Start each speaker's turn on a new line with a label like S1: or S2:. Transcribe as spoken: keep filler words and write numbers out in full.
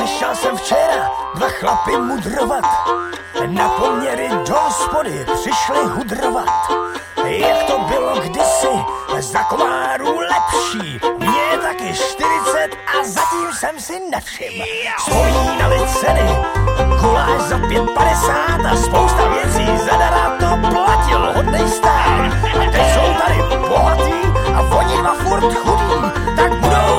S1: Slyšel jsem včera dva chlapy mudrovat, na poměry do hospody přišli hudrovat. Jak to bylo kdysi, za komáru lepší, mně je taky čtyřicet a zatím jsem si nevšiml. Vzpomínali ceny, guláš za pět padesát a spousta věcí zadara, to platil hodnej stát. A teď jsou tady bohatý a oni dva furt chudí, tak budou